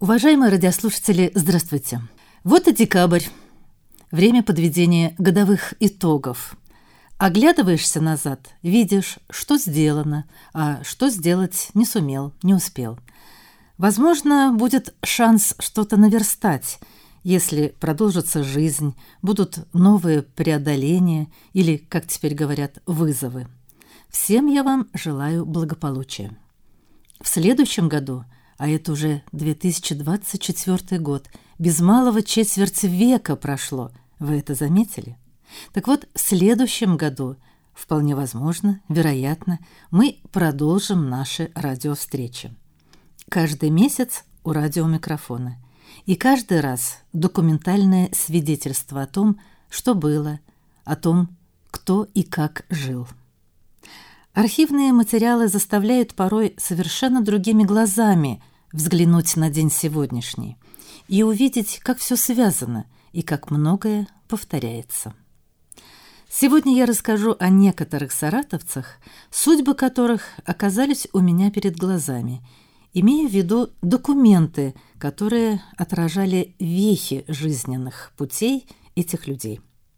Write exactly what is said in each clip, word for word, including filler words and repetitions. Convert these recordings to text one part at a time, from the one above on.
Уважаемые радиослушатели, здравствуйте. Вот и декабрь. Время подведения годовых итогов. Оглядываешься назад, видишь, что сделано, а что сделать не сумел, не успел. Возможно, будет шанс что-то наверстать, если продолжится жизнь, будут новые преодоления или, как теперь говорят, вызовы. Всем я вам желаю благополучия. В следующем году, а это уже две тысячи двадцать четвёртый год, без малого четверть века прошло, вы это заметили? Так вот, в следующем году, вполне возможно, вероятно, мы продолжим наши радиовстречи. Каждый месяц у радиомикрофона. И каждый раз документальное свидетельство о том, что было, о том, кто и как жил. Архивные материалы заставляют порой совершенно другими глазами взглянуть на день сегодняшний и увидеть, как все связано и как многое повторяется. Сегодня я расскажу о некоторых саратовцах, судьбы которых оказались у меня перед глазами, имея в виду документы, которые отражали вехи жизненных путей этих людей.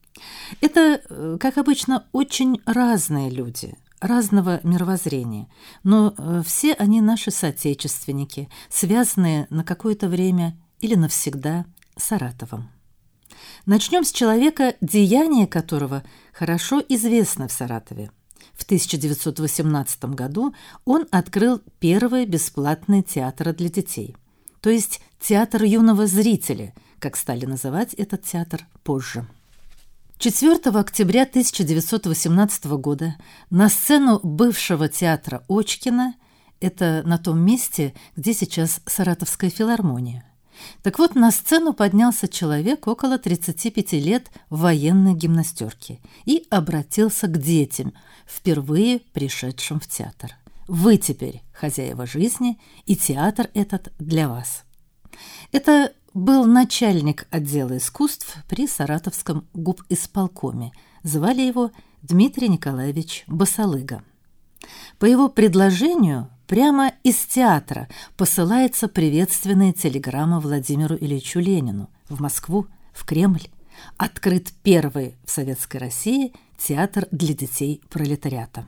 Это, как обычно, очень разные люди, разного мировоззрения, но все они наши соотечественники, связанные на какое-то время или навсегда с Саратовом. Начнем с человека, деяния которого хорошо известны в Саратове. В тысяча девятьсот восемнадцатом году он открыл первый бесплатный театр для детей, то есть театр юного зрителя, как стали называть этот театр позже. четвёртого октября тысяча девятьсот восемнадцатого года на сцену бывшего театра Очкина, это на том месте, где сейчас Саратовская филармония. Так вот, на сцену поднялся человек около тридцати пяти лет в военной гимнастерке и обратился к детям, впервые пришедшим в театр. Вы теперь хозяева жизни, и театр этот для вас. Это был начальник отдела искусств при Саратовском губисполкоме. Звали его Дмитрий Николаевич Басалыга. По его предложению прямо из театра посылается приветственная телеграмма Владимиру Ильичу Ленину в Москву, в Кремль. Открыт первый в Советской России театр для детей пролетариата.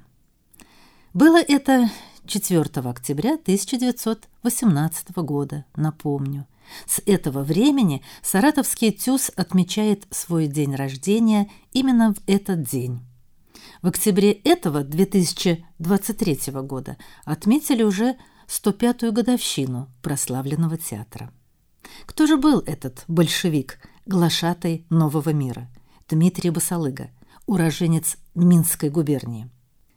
Было это четвёртого октября тысяча девятьсот восемнадцатого года, напомню. С этого времени Саратовский ТЮЗ отмечает свой день рождения именно в этот день. В октябре этого две тысячи двадцать третьего года отметили уже сто пятую годовщину прославленного театра. Кто же был этот большевик, глашатай нового мира? Дмитрий Басалыга, уроженец Минской губернии.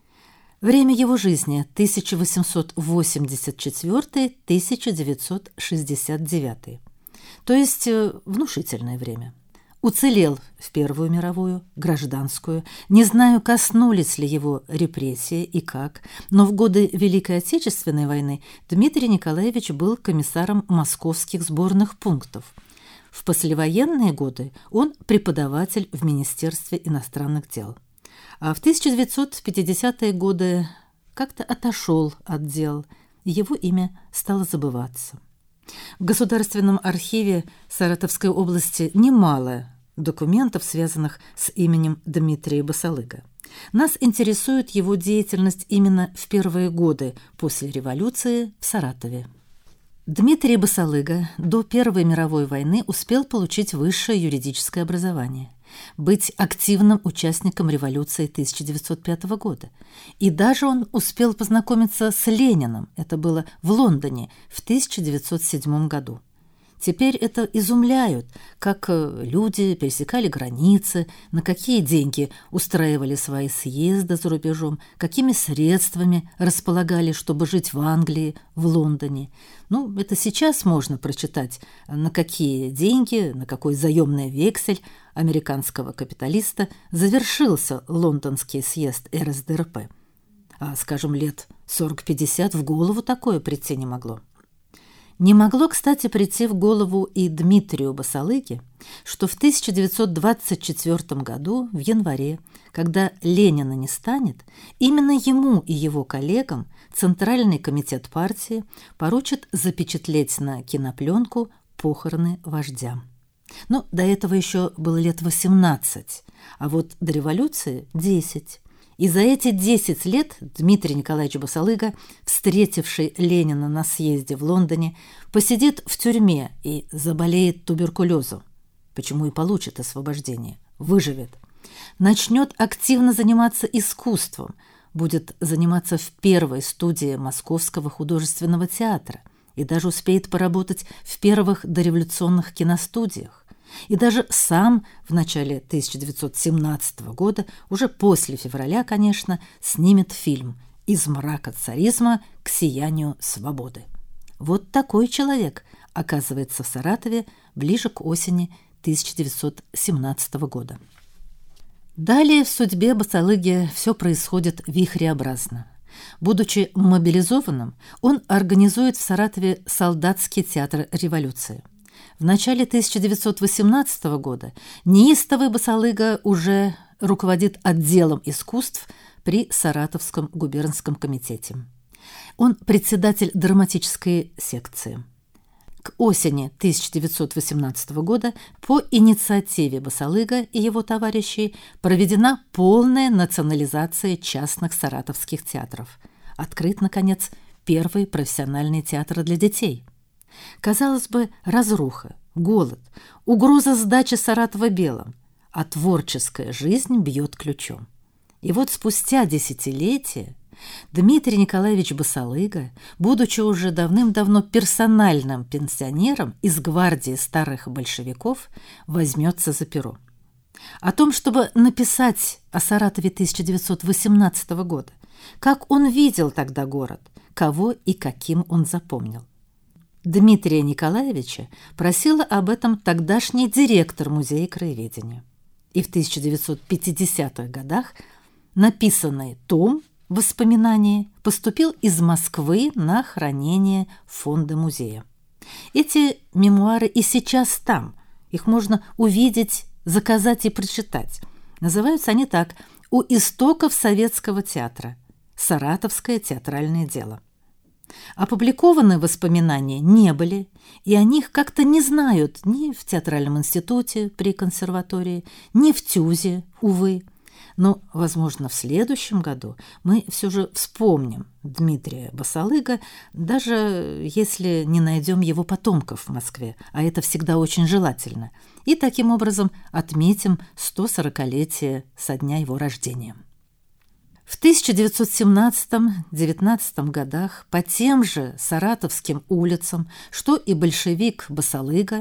Время его жизни тысяча восемьсот восемьдесят четвёртый — тысяча девятьсот шестьдесят девятый, то есть внушительное время. Уцелел в Первую мировую, гражданскую. Не знаю, коснулись ли его репрессии и как, но в годы Великой Отечественной войны Дмитрий Николаевич был комиссаром московских сборных пунктов. В послевоенные годы он преподаватель в Министерстве иностранных дел. А в тысяча девятьсот пятидесятые годы как-то отошел от дел, и его имя стало забываться. В Государственном архиве Саратовской области немало документов, связанных с именем Дмитрия Басалыга. Нас интересует его деятельность именно в первые годы после революции в Саратове. Дмитрий Басалыга до Первой мировой войны успел получить высшее юридическое образование, быть активным участником революции тысяча девятьсот пятого года. И даже он успел познакомиться с Лениным, это было в Лондоне в тысяча девятьсот седьмом году. Теперь это изумляют, как люди пересекали границы, на какие деньги устраивали свои съезды за рубежом, какими средствами располагали, чтобы жить в Англии, в Лондоне. Ну, это сейчас можно прочитать, на какие деньги, на какой заемный вексель американского капиталиста завершился лондонский съезд эр эс дэ эр пэ. А, скажем, лет сорок-пятьдесят в голову такое прийти не могло. Не могло, кстати, прийти в голову и Дмитрию Басалыге, что в тысяча девятьсот двадцать четвёртом году, в январе, когда Ленина не станет, именно ему и его коллегам Центральный комитет партии поручит запечатлеть на кинопленку похороны вождя. Но до этого еще было лет восемнадцать, а вот до революции – десять. И за эти десять лет Дмитрий Николаевич Басалыга, встретивший Ленина на съезде в Лондоне, посидит в тюрьме и заболеет туберкулезом, почему и получит освобождение, выживет. Начнет активно заниматься искусством, будет заниматься в первой студии Московского художественного театра и даже успеет поработать в первых дореволюционных киностудиях. И даже сам в начале тысяча девятьсот семнадцатого года, уже после февраля, конечно, снимет фильм «Из мрака царизма к сиянию свободы». Вот такой человек оказывается в Саратове ближе к осени тысяча девятьсот семнадцатого года. Далее в судьбе Басалыги все происходит вихреобразно. Будучи мобилизованным, он организует в Саратове солдатский театр революции. В начале тысяча девятьсот восемнадцатого года неистовый Басалыга уже руководит отделом искусств при Саратовском губернском комитете. Он председатель драматической секции. К осени тысяча девятьсот восемнадцатого года по инициативе Басалыга и его товарищей проведена полная национализация частных саратовских театров. Открыт, наконец, первый профессиональный театр для детей. Казалось бы, разруха, голод, угроза сдачи Саратова белым, а творческая жизнь бьет ключом. И вот спустя десятилетия Дмитрий Николаевич Басалыга, будучи уже давным-давно персональным пенсионером из гвардии старых большевиков, возьмется за перо. О том, чтобы написать о Саратове тысяча девятьсот восемнадцатого года, как он видел тогда город, кого и каким он запомнил. Дмитрия Николаевича просила об этом тогдашний директор музея краеведения. И в тысяча девятьсот пятидесятых годах написанный том «Воспоминания» поступил из Москвы на хранение в фонды музея. Эти мемуары и сейчас там, их можно увидеть, заказать и прочитать. Называются они так: «У истоков советского театра. Саратовское театральное дело». Опубликованы воспоминания не были, и о них как-то не знают ни в театральном институте при консерватории, ни в ТЮЗе, увы. Но, возможно, в следующем году мы все же вспомним Дмитрия Басалыга, даже если не найдем его потомков в Москве, а это всегда очень желательно, и таким образом отметим сто сорокалетие со дня его рождения. В тысяча девятьсот семнадцатом — девятнадцатом годах по тем же саратовским улицам, что и большевик Басалыга,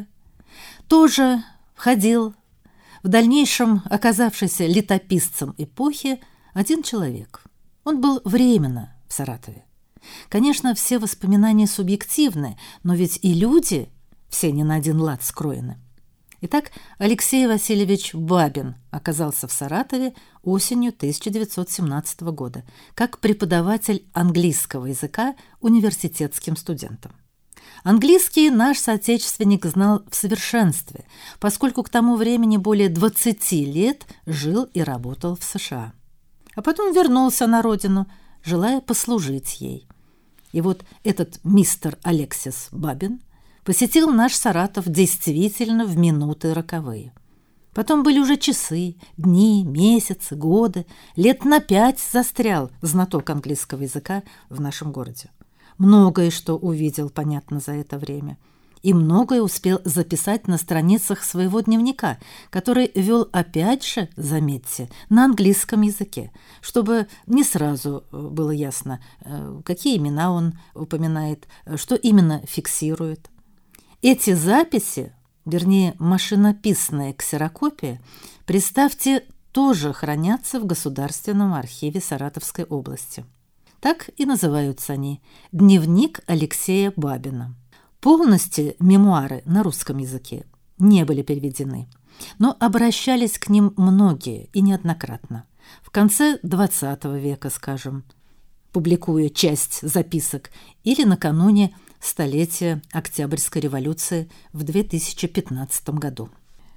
тоже ходил, в дальнейшем оказавшийся летописцем эпохи, один человек. Он был временно в Саратове. Конечно, все воспоминания субъективны, но ведь и люди все не на один лад скроены. Итак, Алексей Васильевич Бабин оказался в Саратове осенью тысяча девятьсот семнадцатого года как преподаватель английского языка университетским студентам. Английский наш соотечественник знал в совершенстве, поскольку к тому времени более двадцати лет жил и работал в США. А потом вернулся на родину, желая послужить ей. И вот этот мистер Алексис Бабин посетил наш Саратов действительно в минуты роковые. Потом были уже часы, дни, месяцы, годы. Лет на пять застрял знаток английского языка в нашем городе. Многое что увидел, понятно, за это время. И многое успел записать на страницах своего дневника, который вел, опять же, заметьте, на английском языке, чтобы не сразу было ясно, какие имена он упоминает, что именно фиксирует. Эти записи, вернее, машинописная ксерокопия, представьте, тоже хранятся в Государственном архиве Саратовской области. Так и называются они «Дневник Алексея Бабина». Полностью мемуары на русском языке не были переведены, но обращались к ним многие и неоднократно. В конце двадцатого века, скажем, публикуя часть записок, или накануне столетия Октябрьской революции в две тысячи пятнадцатом году.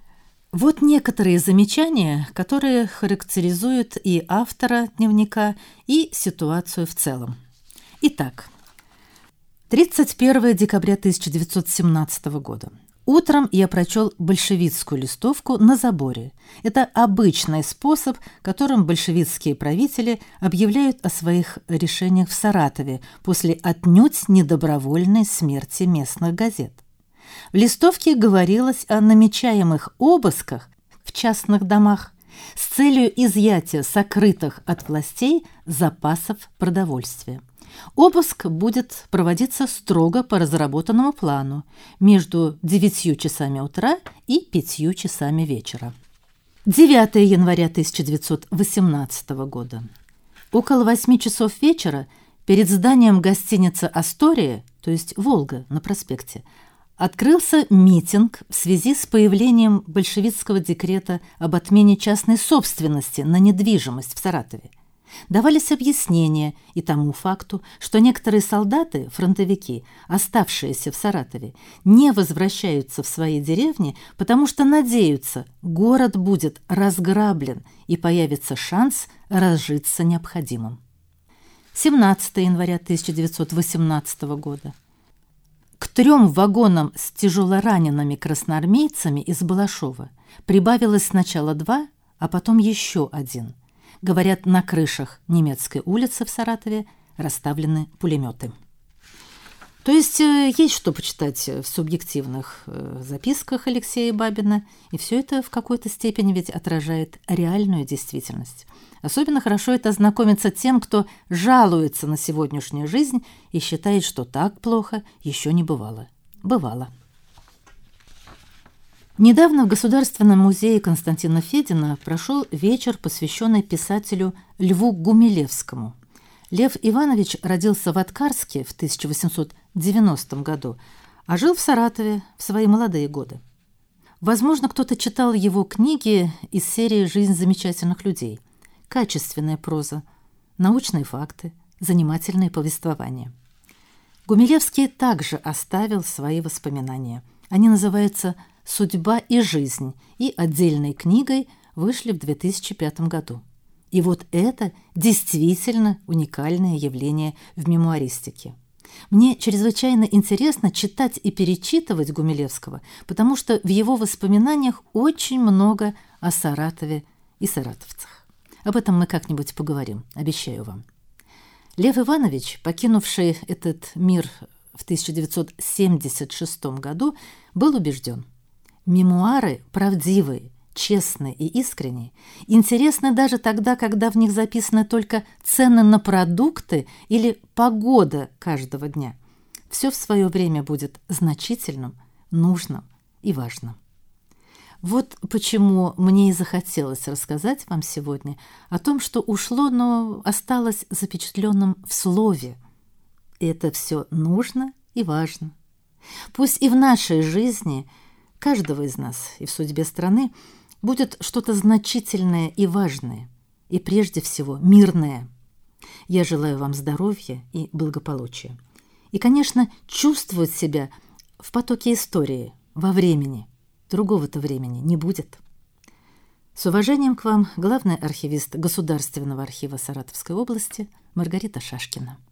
Вот некоторые замечания, которые характеризуют и автора дневника, и ситуацию в целом. Итак, тридцать первое декабря тысяча девятьсот семнадцатого года. Утром я прочел большевистскую листовку на заборе. Это обычный способ, которым большевистские правители объявляют о своих решениях в Саратове после отнюдь недобровольной смерти местных газет. В листовке говорилось о намечаемых обысках в частных домах с целью изъятия сокрытых от властей запасов продовольствия. Обыск будет проводиться строго по разработанному плану между девятью часами утра и пятью часами вечера. девятое января тысяча девятьсот восемнадцатого года. Около восьми часов вечера перед зданием гостиницы «Астория», то есть «Волга» на проспекте, открылся митинг в связи с появлением большевистского декрета об отмене частной собственности на недвижимость в Саратове. Давались объяснения и тому факту, что некоторые солдаты, фронтовики, оставшиеся в Саратове, не возвращаются в свои деревни, потому что надеются, город будет разграблен и появится шанс разжиться необходимым. семнадцатое января тысяча девятьсот восемнадцатого года. К трем вагонам с тяжелоранеными красноармейцами из Балашова прибавилось сначала два, а потом еще один. Говорят, на крышах Немецкой улицы в Саратове расставлены пулеметы. То есть есть что почитать в субъективных записках Алексея Бабина, и все это в какой-то степени ведь отражает реальную действительность. Особенно хорошо это ознакомиться тем, кто жалуется на сегодняшнюю жизнь и считает, что так плохо еще не бывало. Бывало. Недавно в Государственном музее Константина Федина прошел вечер, посвященный писателю Льву Гумилевскому. Лев Иванович родился в Аткарске в тысяча восемьсот девяностом году, а жил в Саратове в свои молодые годы. Возможно, кто-то читал его книги из серии «Жизнь замечательных людей». Качественная проза, научные факты, занимательные повествования. Гумилевский также оставил свои воспоминания. Они называются «Судьба и жизнь» и отдельной книгой вышли в две тысячи пятом году. И вот это действительно уникальное явление в мемуаристике. Мне чрезвычайно интересно читать и перечитывать Гумилевского, потому что в его воспоминаниях очень много о Саратове и саратовцах. Об этом мы как-нибудь поговорим, обещаю вам. Лев Иванович, покинувший этот мир в тысяча девятьсот семьдесят шестом году, был убежден: мемуары правдивые, честные и искренние интересны даже тогда, когда в них записаны только цены на продукты или погода каждого дня. Все в свое время будет значительным, нужным и важным. Вот почему мне и захотелось рассказать вам сегодня о том, что ушло, но осталось запечатленным в слове. И это все нужно и важно. Пусть и в нашей жизни каждого из нас и в судьбе страны будет что-то значительное и важное, и прежде всего мирное. Я желаю вам здоровья и благополучия. И, конечно, чувствовать себя в потоке истории, во времени. Другого-то времени не будет. С уважением к вам, главный архивист Государственного архива Саратовской области Маргарита Шашкина.